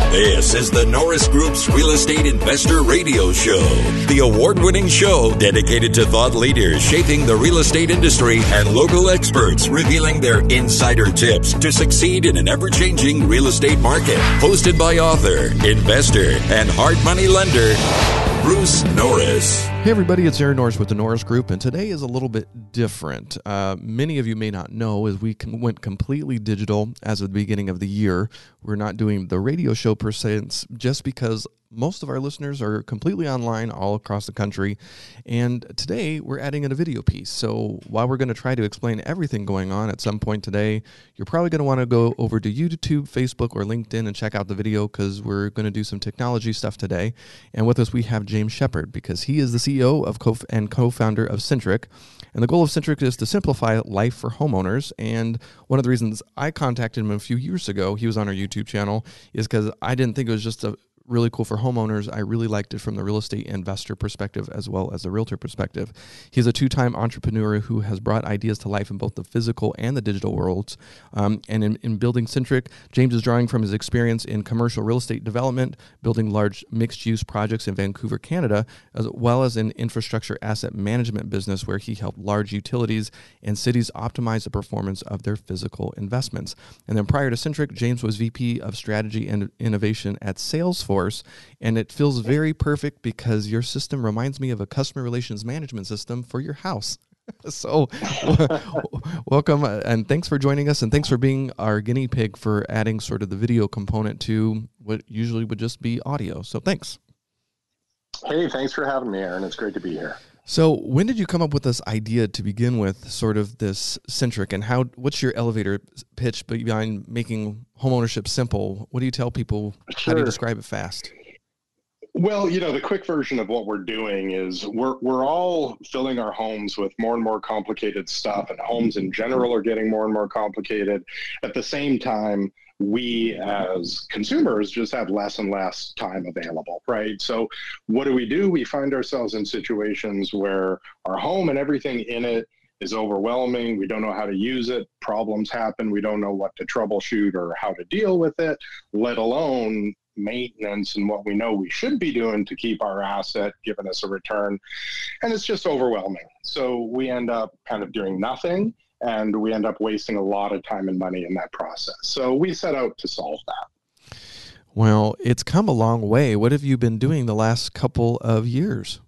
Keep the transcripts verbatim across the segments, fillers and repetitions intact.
This is the Norris Group's Real Estate Investor Radio Show, the award-winning show dedicated to thought leaders shaping the real estate industry and local experts revealing their insider tips to succeed in an ever-changing real estate market. Hosted by author, investor, and hard money lender, Bruce Norris. Hey everybody, it's Aaron Norris with the Norris Group, and today is a little bit different. Uh, many of you may not know, as we com- went completely digital as of the beginning of the year. We're not doing the radio show per se, just because most of our listeners are completely online all across the country, and today we're adding in a video piece. So while we're going to try to explain everything going on at some point today, you're probably going to want to go over to YouTube, Facebook, or LinkedIn and check out the video, because we're going to do some technology stuff today. And with us we have James Shepard, because he is the C E O of co- and co-founder of Centric. And the goal of Centric is to simplify life for homeowners. And one of the reasons I contacted him a few years ago, he was on our YouTube channel, is because I didn't think it was just a really cool for homeowners. I really liked it from the real estate investor perspective as well as the realtor perspective. He's a two-time entrepreneur who has brought ideas to life in both the physical and the digital worlds. Um, and in, in building Centric, James is drawing from his experience in commercial real estate development, building large mixed-use projects in Vancouver, Canada, as well as in infrastructure asset management business, where he helped large utilities and cities optimize the performance of their physical investments. And then prior to Centric, James was V P of Strategy and Innovation at Salesforce. And it feels very perfect because your system reminds me of a customer relations management system for your house. So w- welcome, uh, and thanks for joining us, and thanks for being our guinea pig for adding sort of the video component to what usually would just be audio. So thanks. Hey, thanks for having me, Aaron. It's great to be here. So when did you come up with this idea to begin with, sort of this Centric, and how? What's your elevator pitch behind making homeownership simple? What do you tell people? Sure. How do you describe it fast? Well, you know, the quick version of what we're doing is we're we're all filling our homes with more and more complicated stuff, and homes in general are getting more and more complicated. At the same time, we as consumers just have less and less time available, right? So what do we do? We find ourselves in situations where our home and everything in it is overwhelming. We don't know how to use it. Problems happen. We don't know what to troubleshoot or how to deal with it, let alone maintenance and what we know we should be doing to keep our asset giving us a return. And it's just overwhelming. So we end up kind of doing nothing, and we end up wasting a lot of time and money in that process. So we set out to solve that. Well, it's come a long way. What have you been doing the last couple of years?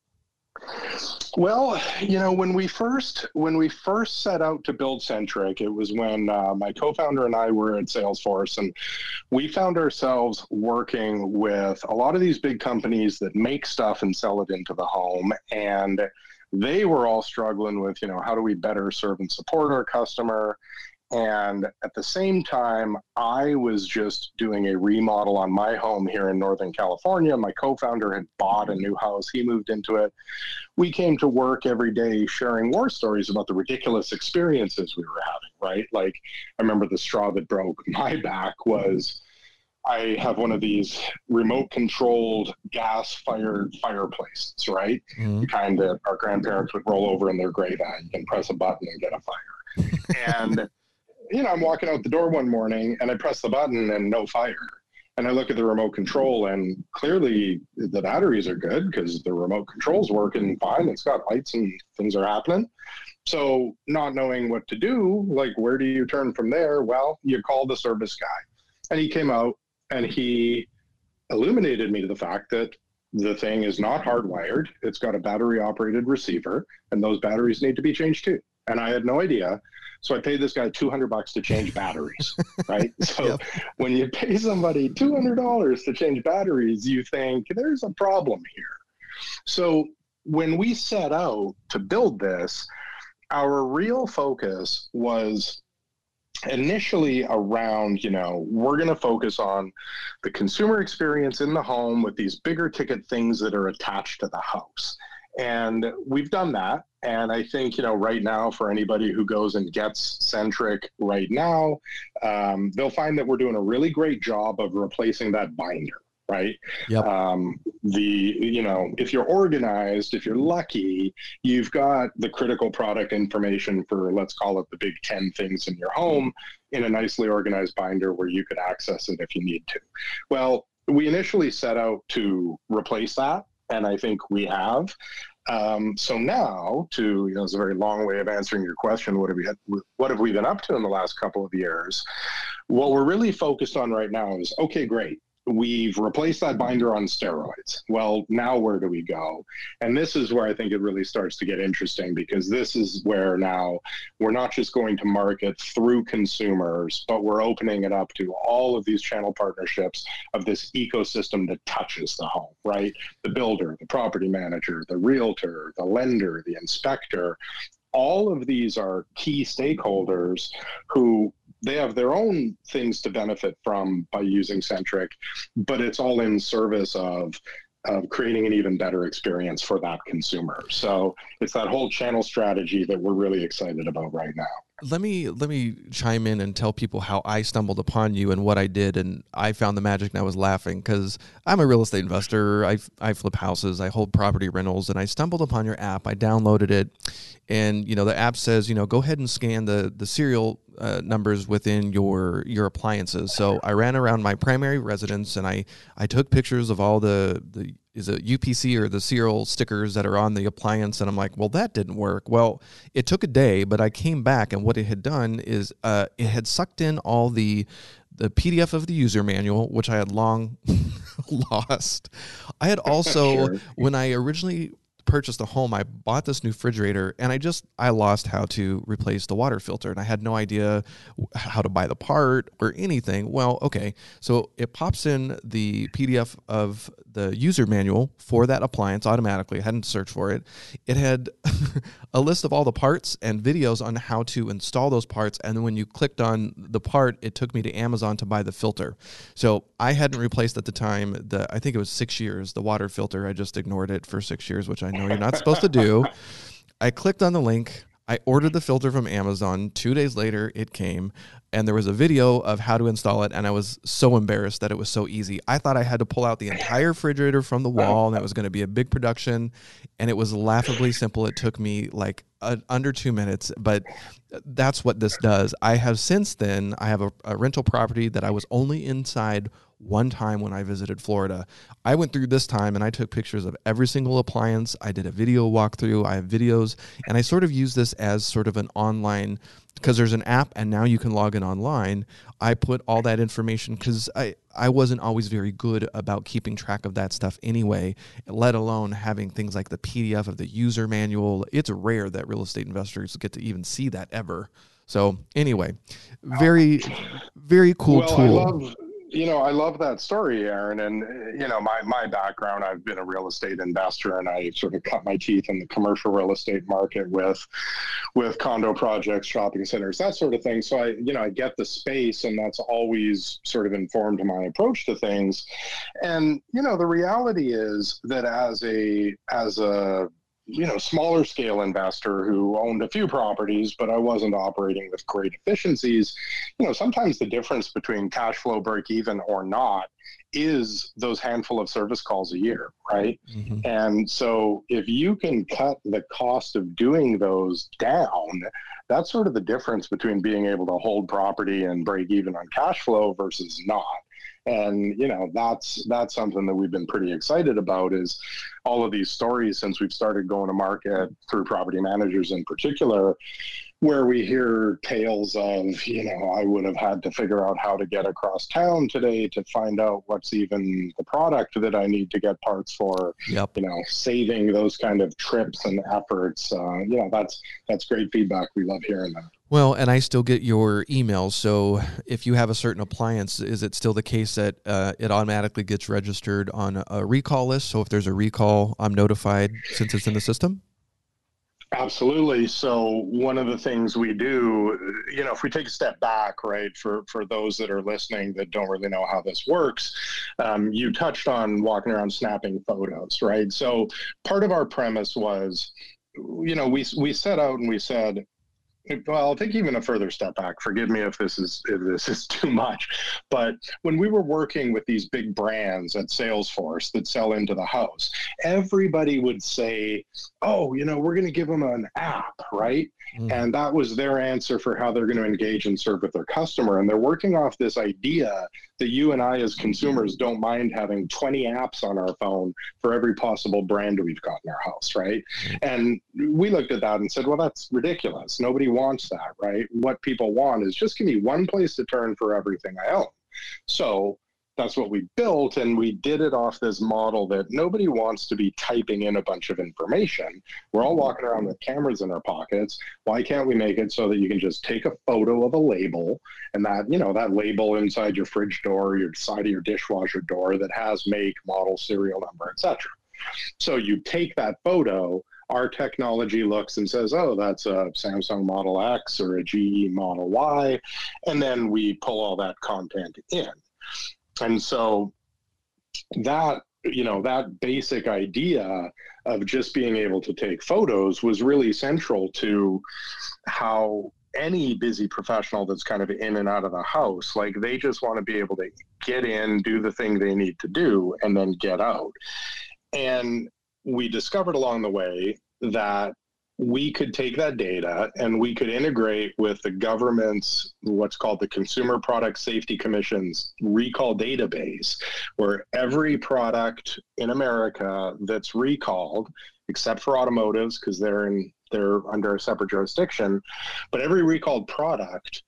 Well, you know, when we first when we first set out to build Centric, it was when uh, my co-founder and I were at Salesforce, and we found ourselves working with a lot of these big companies that make stuff and sell it into the home. And they were all struggling with, you know, how do we better serve and support our customer? And at the same time, I was just doing a remodel on my home here in Northern California. My co-founder had bought a new house. He moved into it. We came to work every day sharing war stories about the ridiculous experiences we were having, right? Like, I remember the straw that broke my back was I have one of these remote controlled gas fired fireplaces, right? Mm-hmm. The kind that our grandparents would roll over in their grave at. You can press a button and get a fire. And you know, I'm walking out the door one morning and I press the button and no fire. And I look at the remote control, and clearly the batteries are good because the remote control's working fine. It's got lights and things are happening. So not knowing what to do, like, where do you turn from there? Well, you call the service guy. And he came out and he illuminated me to the fact that the thing is not hardwired. It's got a battery operated receiver, and those batteries need to be changed too. And I had no idea. So I paid this guy two hundred bucks to change batteries, right? So yep. When you pay somebody two hundred dollars to change batteries, you think there's a problem here. So when we set out to build this, our real focus was initially around, you know, we're going to focus on the consumer experience in the home with these bigger ticket things that are attached to the house. And we've done that. And I think, you know, right now, for anybody who goes and gets Centric right now, um, they'll find that we're doing a really great job of replacing that binder, right? Yep. Um, the, you know, if you're organized, if you're lucky, you've got the critical product information for, let's call it the big ten things in your home in a nicely organized binder where you could access it if you need to. Well, we initially set out to replace that, and I think we have. Um, so now, to, you know, it's a very long way of answering your question. What have we had, what have we been up to in the last couple of years? What we're really focused on right now is, okay, great. We've replaced that binder on steroids. Well, now where do we go? And this is where I think it really starts to get interesting, because this is where now we're not just going to market through consumers, but we're opening it up to all of these channel partnerships of this ecosystem that touches the home, right? The builder, the property manager, the realtor, the lender, the inspector. All of these are key stakeholders who they have their own things to benefit from by using Centric, but it's all in service of, of creating an even better experience for that consumer. So it's that whole channel strategy that we're really excited about right now. Let me let me chime in and tell people how I stumbled upon you and what I did, and I found the magic and I was laughing because I'm a real estate investor. I, I flip houses, I hold property rentals, and I stumbled upon your app. I downloaded it, and you know the app says, you know, go ahead and scan the the serial uh, numbers within your your appliances. So I ran around my primary residence and I I took pictures of all the the is it U P C or the serial stickers that are on the appliance, and I'm like, well, that didn't work. Well, it took a day, but I came back, and what it had done is uh, it had sucked in all the the P D F of the user manual, which I had long lost. I had also, Sure. when I originally purchased a home, I bought this new refrigerator, and I just I lost how to replace the water filter, and I had no idea how to buy the part or anything. Well, okay, so it pops in the P D F of the user manual for that appliance automatically. I hadn't searched for it. It had a list of all the parts and videos on how to install those parts, and then when you clicked on the part, it took me to Amazon to buy the filter. So I hadn't replaced at the time the I think it was six years the water filter. I just ignored it for six years, which I know you're not supposed to do. I clicked on the link. I ordered the filter from Amazon. Two days later, it came, and there was a video of how to install it, and I was so embarrassed that it was so easy. I thought I had to pull out the entire refrigerator from the wall, and that was going to be a big production, and it was laughably simple. It took me like uh, under two minutes, but that's what this does. I have since then, I have a, a rental property that I was only inside one time when I visited Florida. I went through this time and I took pictures of every single appliance. I did a video walkthrough. I have videos, and I sort of use this as sort of an online, because there's an app and now you can log in online. I put all that information because I, I wasn't always very good about keeping track of that stuff anyway, let alone having things like the P D F of the user manual. It's rare that real estate investors get to even see that ever. So anyway, very, very cool well, tool. I love, you know, I love that story, Aaron. And, you know, my, my background, I've been a real estate investor, and I sort of cut my teeth in the commercial real estate market with, with condo projects, shopping centers, that sort of thing. So I, you know, I get the space, and that's always sort of informed my approach to things. And, you know, the reality is that as a, as a, you know, smaller scale investor who owned a few properties, but I wasn't operating with great efficiencies, you know, sometimes the difference between cash flow break even or not is those handful of service calls a year, right? Mm-hmm. And so if you can cut the cost of doing those down, that's sort of the difference between being able to hold property and break even on cash flow versus not. And, you know, that's that's something that we've been pretty excited about, is all of these stories since we've started going to market through property managers in particular, where we hear tales of, you know, I would have had to figure out how to get across town today to find out what's even the product that I need to get parts for, yep. you know, saving those kind of trips and efforts. Uh, you know, that's that's great feedback. We love hearing that. Well, and I still get your emails. So if you have a certain appliance, is it still the case that uh, it automatically gets registered on a recall list? So if there's a recall, I'm notified since it's in the system? Absolutely. So one of the things we do, you know, if we take a step back, right, for, for those that are listening that don't really know how this works, um, you touched on walking around snapping photos, right? So part of our premise was, you know, we we set out and we said, well, I'll take even a further step back. Forgive me if this is if this is too much, but when we were working with these big brands at Salesforce that sell into the house, everybody would say, "Oh, you know, we're going to give them an app, right?" Mm-hmm. And that was their answer for how they're going to engage and serve with their customer. And they're working off this idea that you and I as consumers don't mind having twenty apps on our phone for every possible brand we've got in our house, right? Mm-hmm. And we looked at that and said, well, that's ridiculous. Nobody wants that, right? What people want is just give me one place to turn for everything I own. So that's what we built, and we did it off this model that nobody wants to be typing in a bunch of information. We're all walking around with cameras in our pockets. Why can't we make it so that you can just take a photo of a label, and that, you know, that label inside your fridge door, your side of your dishwasher door that has make, model, serial number, et cetera. So you take that photo, our technology looks and says, oh, that's a Samsung Model X or a G E Model Y, and then we pull all that content in. And so that, you know, that basic idea of just being able to take photos was really central to how any busy professional that's kind of in and out of the house, like they just want to be able to get in, do the thing they need to do, and then get out. And we discovered along the way that we could take that data and we could integrate with the government's, what's called the Consumer Product Safety Commission's recall database, where every product in America that's recalled, except for automotives, because they're in they're under a separate jurisdiction, but every recalled product,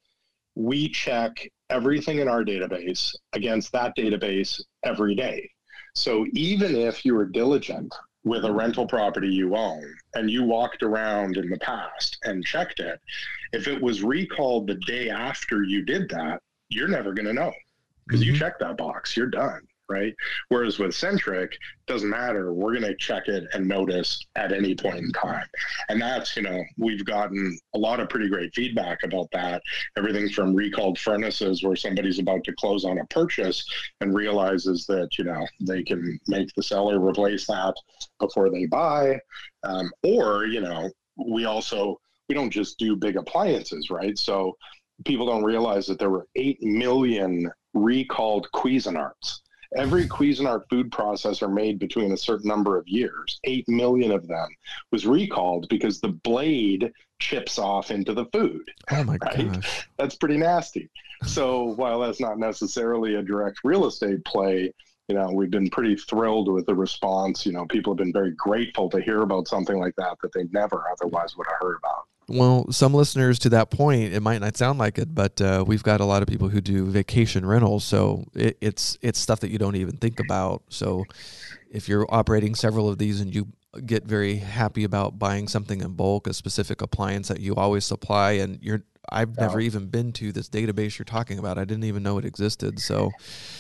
we check everything in our database against that database every day. So even if you were diligent with a rental property you own and you walked around in the past and checked it, if it was recalled the day after you did that, you're never going to know because mm-hmm. you checked that box, you're done, right? Whereas with Centric, doesn't matter. We're going to check it and notice at any point in time. And that's, you know, we've gotten a lot of pretty great feedback about that. Everything from recalled furnaces where somebody's about to close on a purchase and realizes that, you know, they can make the seller replace that before they buy. Um, or, you know, we also, we don't just do big appliances, right? So people don't realize that there were eight million recalled Cuisinarts. Every Cuisinart food processor made between a certain number of years, eight million of them, was recalled because the blade chips off into the food. Oh my right? gosh. That's pretty nasty. So while that's not necessarily a direct real estate play, you know, we've been pretty thrilled with the response. You know, people have been very grateful to hear about something like that that they never otherwise would have heard about. Well, some listeners to that point, it might not sound like it, but uh, we've got a lot of people who do vacation rentals. So it, it's it's stuff that you don't even think about. So if you're operating several of these and you get very happy about buying something in bulk, a specific appliance that you always supply, and you're I've never even been to this database you're talking about. I didn't even know it existed. So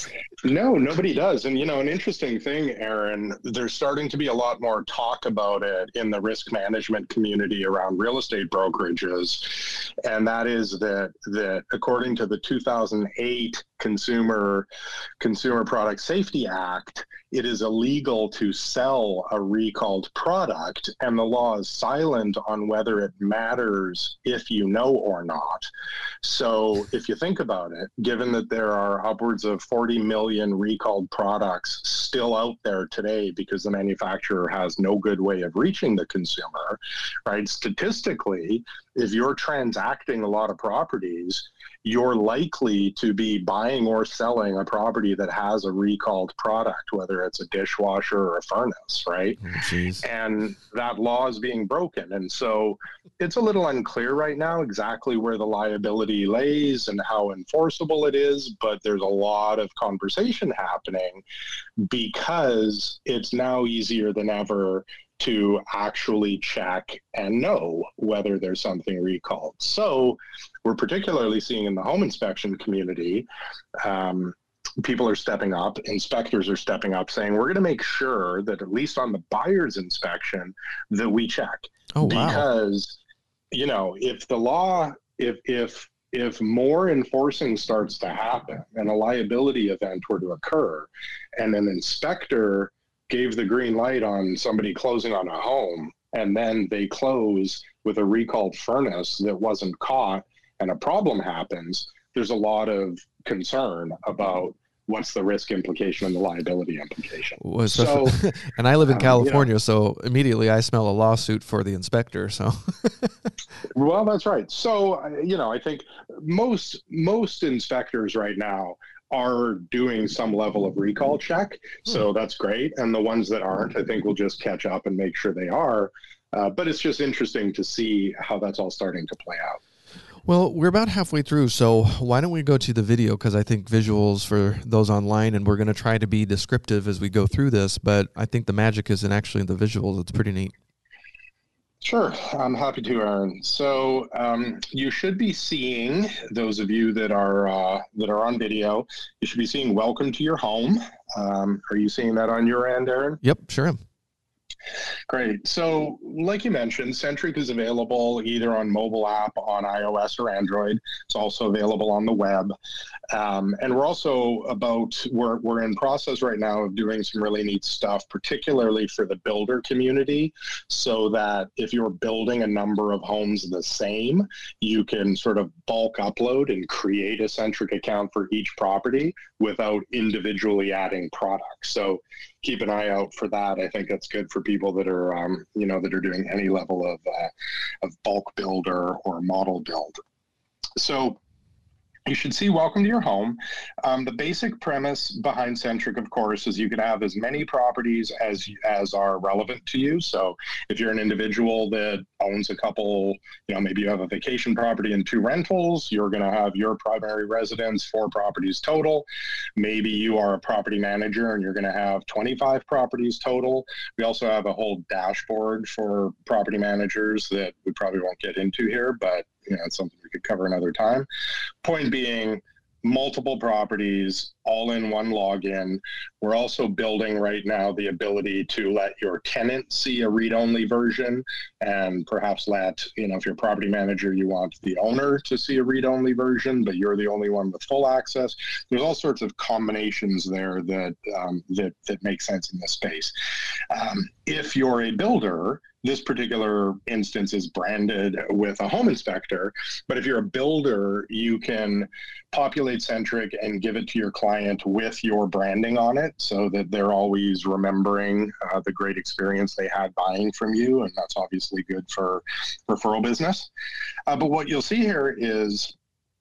no, nobody does. And, you know, an interesting thing, Aaron, there's starting to be a lot more talk about it in the risk management community around real estate brokerages. And that is that, that according to the two thousand eight Consumer Consumer Product Safety Act, it is illegal to sell a recalled product, and the law is silent on whether it matters if you know or not. So if you think about it, given that there are upwards of forty million recalled products still out there today because the manufacturer has no good way of reaching the consumer, right? Statistically, if you're transacting a lot of properties, you're likely to be buying or selling a property that has a recalled product, whether it's a dishwasher or a furnace, right? Oh, and that law is being broken. And so it's a little unclear right now exactly where the liability lays and how enforceable it is, but there's a lot of conversation happening because it's now easier than ever to actually check and know whether there's something recalled. So we're particularly seeing in the home inspection community, um, people are stepping up, inspectors are stepping up saying, we're going to make sure that at least on the buyer's inspection that we check. Oh, wow. Because, you know, if the law, if, if, if more enforcing starts to happen and a liability event were to occur and an inspector gave the green light on somebody closing on a home and then they close with a recalled furnace that wasn't caught and a problem happens, there's a lot of concern about what's the risk implication and the liability implication. Well, so, and I live in um, California, you know, so immediately I smell a lawsuit for the inspector. So, well, that's right. So, you know, I think most most inspectors right now are doing some level of recall check. So that's great. And the ones that aren't, I think we'll just catch up and make sure they are. Uh, but it's just interesting to see how that's all starting to play out. Well, we're about halfway through, so why don't we go to the video, because I think visuals for those online, and we're going to try to be descriptive as we go through this, but I think the magic is in actually the visuals. It's pretty neat. Sure, I'm happy to, Aaron. So um, you should be seeing, those of you that are uh, that are on video, you should be seeing "Welcome to your home." Um, are you seeing that on your end, Aaron? Yep, sure am. Great. So like you mentioned, Centric is available either on mobile app on iOS or Android. It's also available on the web. Um, and we're also about, we're, we're in process right now of doing some really neat stuff, particularly for the builder community, so that if you're building a number of homes the same, you can sort of bulk upload and create a Centric account for each property without individually adding products. So keep an eye out for that. I think that's good for people that are, um, you know, that are doing any level of, uh, of bulk builder or model build. So you should see "Welcome to your home." Um, the basic premise behind Centric, of course, is you can have as many properties as as are relevant to you. So if you're an individual that owns a couple, you know, maybe you have a vacation property and two rentals, you're going to have your primary residence, four properties total. Maybe you are a property manager and you're going to have twenty-five properties total. We also have a whole dashboard for property managers that we probably won't get into here, but you know, it's something we could cover another time. Point being, multiple properties, all in one login. We're also building right now the ability to let your tenant see a read-only version, and perhaps let, you know, if you're a property manager, you want the owner to see a read-only version, but you're the only one with full access. There's all sorts of combinations there that um, that, that make sense in this space. Um, if you're a builder, this particular instance is branded with a home inspector, but if you're a builder, you can populate Centric and give it to your client with your branding on it, so that they're always remembering uh, the great experience they had buying from you, and that's obviously good for referral business. Uh, but what you'll see here is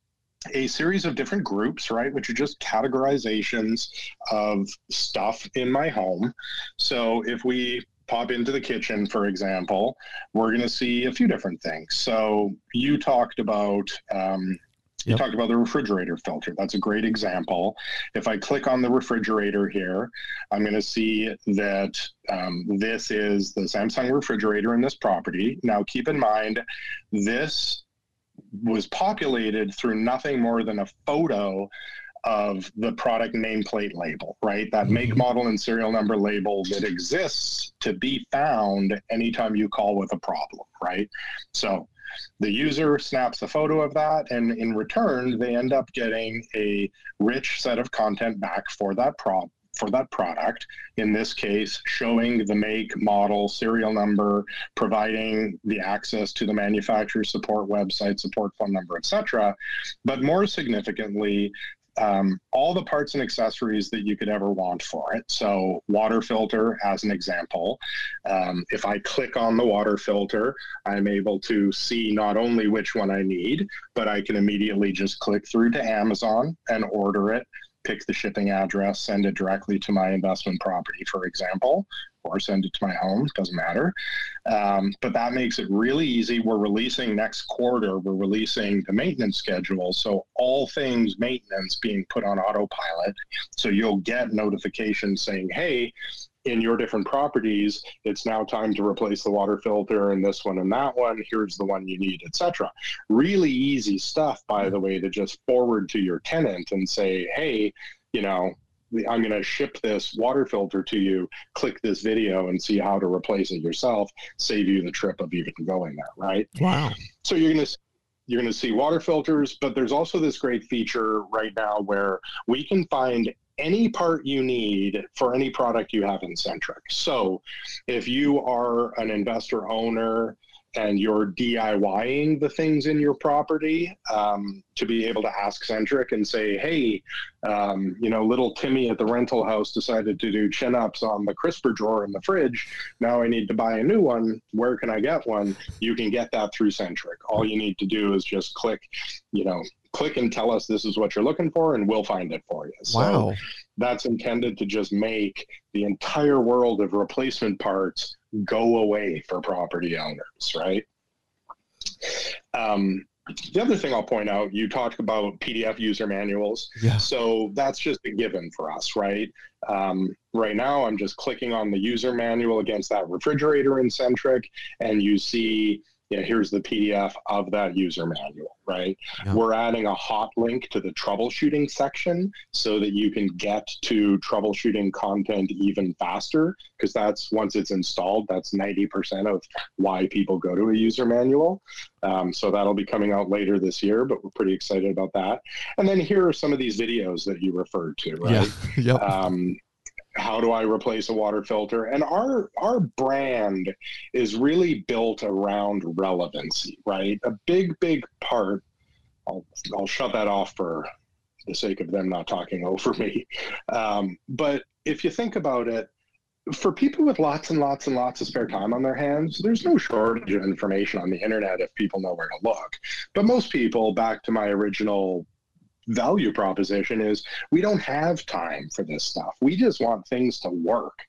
a series of different groups, right, which are just categorizations of stuff in my home. So if we pop into the kitchen, for example, we're going to see a few different things. So you talked about um, you yep. talked about the refrigerator filter. That's a great example. If I click on the refrigerator here, I'm going to see that um, this is the Samsung refrigerator in this property. Now, keep in mind, this was populated through nothing more than a photo of the product nameplate label, right? That make, model, and serial number label that exists to be found anytime you call with a problem, right? So the user snaps a photo of that, and in return, they end up getting a rich set of content back for that prop for that product, in this case, showing the make, model, serial number, providing the access to the manufacturer support website, support phone number, et cetera. But more significantly, Um, all the parts and accessories that you could ever want for it. So water filter, as an example, um, if I click on the water filter, I'm able to see not only which one I need, but I can immediately just click through to Amazon and order it, pick the shipping address, send it directly to my investment property, for example, or send it to my home, doesn't matter. Um, but that makes it really easy. We're releasing next quarter, we're releasing the maintenance schedule. So all things maintenance being put on autopilot. So you'll get notifications saying, hey, in your different properties, it's now time to replace the water filter and this one and that one. Here's the one you need, et cetera. Really easy stuff, by the way, to just forward to your tenant and say, hey, you know, I'm going to ship this water filter to you. Click this video and see how to replace it yourself. Save you the trip of even going there, right? Wow. So you're going to you're going to see water filters, but there's also this great feature right now where we can find any part you need for any product you have in Centric. So if you are an investor owner and you're DIYing the things in your property, um, to be able to ask Centric and say, hey, um, you know, little Timmy at the rental house decided to do chin-ups on the crisper drawer in the fridge. Now I need to buy a new one. Where can I get one? You can get that through Centric. All you need to do is just click, you know, click and tell us this is what you're looking for, and we'll find it for you. So wow. That's intended to just make the entire world of replacement parts go away for property owners, right? Um, the other thing I'll point out, you talked about P D F user manuals. Yeah. So that's just a given for us, right? Um, right now, I'm just clicking on the user manual against that refrigerator in Centric, and you see, yeah, here's the P D F of that user manual, right? Yeah. We're adding a hot link to the troubleshooting section so that you can get to troubleshooting content even faster, because that's, once it's installed, that's ninety percent of why people go to a user manual. Um, so that'll be coming out later this year, but we're pretty excited about that. And then here are some of these videos that you referred to, right? Yeah. Yep. Um, how do I replace a water filter? And our our brand is really built around relevancy, right? A big, big part, I'll, I'll shut that off for the sake of them not talking over me. Um, but if you think about it, for people with lots and lots and lots of spare time on their hands, there's no shortage of information on the internet if people know where to look. But most people, back to my original value proposition, is we don't have time for this stuff. We just want things to work.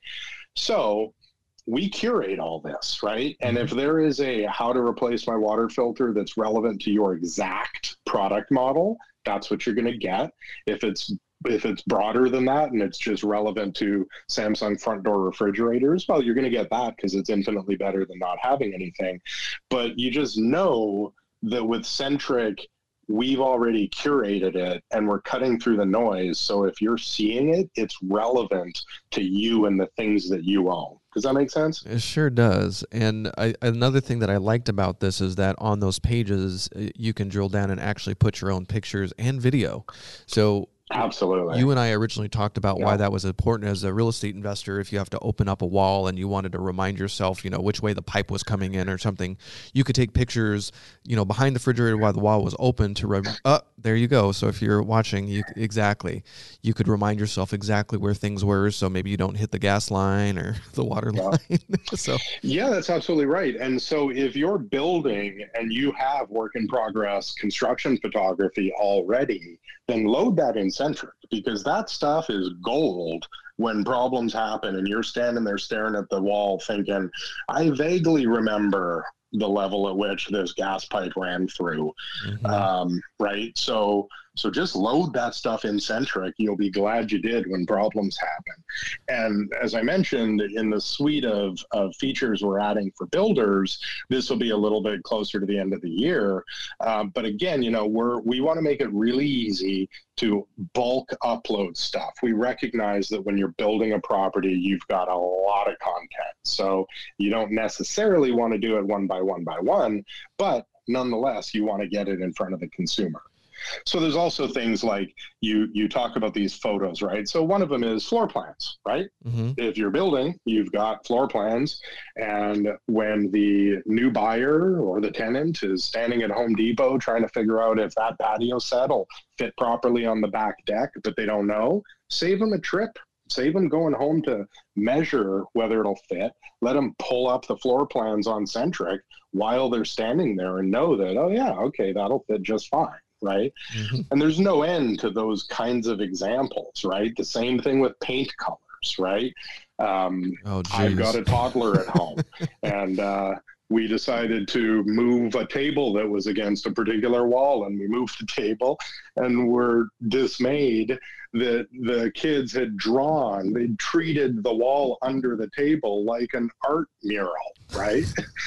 So we curate all this, right? And if there is a how to replace my water filter that's relevant to your exact product model, that's what you're going to get. If it's if it's broader than that and it's just relevant to Samsung front door refrigerators, well, you're going to get that because it's infinitely better than not having anything. But you just know that with Centric, we've already curated it and we're cutting through the noise. So if you're seeing it, it's relevant to you and the things that you own. Does that make sense? It sure does. And I, another thing that I liked about this is that on those pages, you can drill down and actually put your own pictures and video. So absolutely. You and I originally talked about yeah. why that was important as a real estate investor. If you have to open up a wall and you wanted to remind yourself, you know, which way the pipe was coming in or something, you could take pictures, you know, behind the refrigerator while the wall was open to, rem- oh, there you go. So if you're watching, you exactly, you could remind yourself exactly where things were. So maybe you don't hit the gas line or the water yeah. line. so yeah, that's absolutely right. And so if you're building and you have work in progress construction photography already, then load that in Centric, because that stuff is gold when problems happen and you're standing there staring at the wall thinking, I vaguely remember the level at which this gas pipe ran through. Mm-hmm. Um, right. So, so just load that stuff in Centric. You'll be glad you did when problems happen. And as I mentioned, in the suite of, of features we're adding for builders, this will be a little bit closer to the end of the year. Um, but again, you know, we're, we want to make it really easy to bulk upload stuff. We recognize that when you're building a property, you've got a lot of content. So you don't necessarily want to do it one by one by one, but nonetheless, you want to get it in front of the consumer. So there's also things like you you talk about these photos, right? So one of them is floor plans, right? Mm-hmm. If you're building, you've got floor plans, and when the new buyer or the tenant is standing at Home Depot trying to figure out if that patio set will fit properly on the back deck, but they don't know, save them a trip. Save them going home to measure whether it'll fit. Let them pull up the floor plans on Centric while they're standing there and know that, oh yeah, okay, that'll fit just fine. Right. Mm-hmm. And there's no end to those kinds of examples, right? The same thing with paint colors, right? Um, oh, I've got a toddler at home and uh, we decided to move a table that was against a particular wall, and we moved the table and we're dismayed that the kids had drawn, they treated the wall under the table like an art mural, right?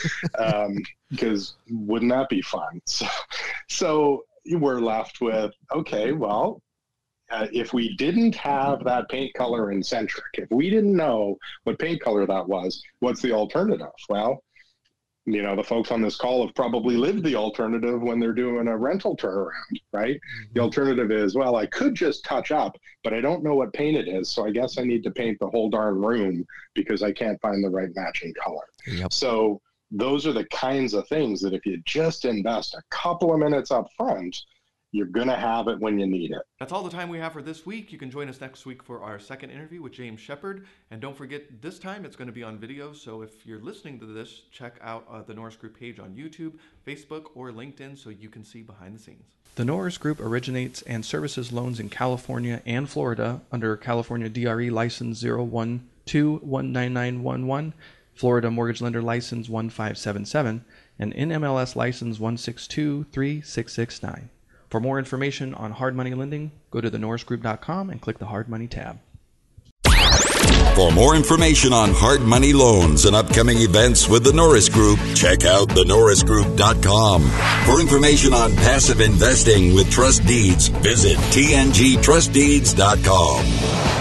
um, because wouldn't that be fun? So, so we're left with, okay, well, uh, if we didn't have that paint color in Centric, if we didn't know what paint color that was, what's the alternative? Well, you know, the folks on this call have probably lived the alternative when they're doing a rental turnaround, right? Mm-hmm. The alternative is, well, I could just touch up, but I don't know what paint it is. So I guess I need to paint the whole darn room because I can't find the right matching color. Yep. So those are the kinds of things that if you just invest a couple of minutes up front, you're going to have it when you need it. That's all the time we have for this week. You can join us next week for our second interview with James Shepard. And don't forget, this time it's going to be on video. So if you're listening to this, check out uh, the Norris Group page on YouTube, Facebook, or LinkedIn so you can see behind the scenes. The Norris Group originates and services loans in California and Florida under California D R E license zero one two one nine nine one one, Florida Mortgage Lender license one five seven seven, and N M L S license one six two three six six nine. For more information on hard money lending, go to the norris group dot com and click the Hard Money tab. For more information on hard money loans and upcoming events with the Norris Group, check out the norris group dot com. For information on passive investing with trust deeds, visit t n g trust deeds dot com.